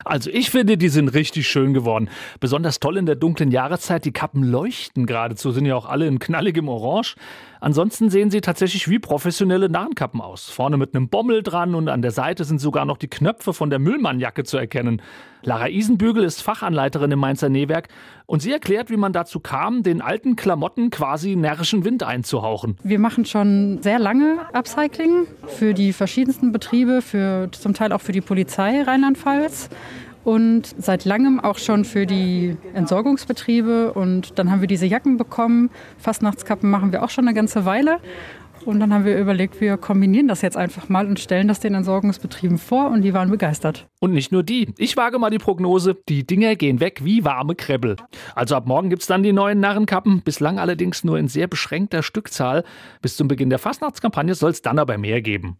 Also ich finde, die sind richtig schön geworden. Besonders toll in der dunklen Jahreszeit. Die Kappen leuchten geradezu, sind ja auch alle in knalligem Orange. Ansonsten sehen sie tatsächlich wie professionelle Narrenkappen aus. Vorne mit einem Bommel dran und an der Seite sind sogar noch die Knöpfe von der Müllmannjacke zu erkennen. Lara Isenbügel ist Fachanleiterin im Mainzer Nähwerk und sie erklärt, wie man dazu kam, den alten Klamotten quasi närrischen Wind einzuhauchen. Wir machen schon sehr lange Upcycling für die verschiedensten Betriebe, zum Teil auch für die Polizei Rheinland-Pfalz. Und seit langem auch schon für die Entsorgungsbetriebe. Und dann haben wir diese Jacken bekommen. Fastnachtskappen machen wir auch schon eine ganze Weile. Und dann haben wir überlegt, wir kombinieren das jetzt einfach mal und stellen das den Entsorgungsbetrieben vor. Und die waren begeistert. Und nicht nur die. Ich wage mal die Prognose, die Dinger gehen weg wie warme Krebbel. Also ab morgen gibt's dann die neuen Narrenkappen. Bislang allerdings nur in sehr beschränkter Stückzahl. Bis zum Beginn der Fastnachtskampagne soll es dann aber mehr geben.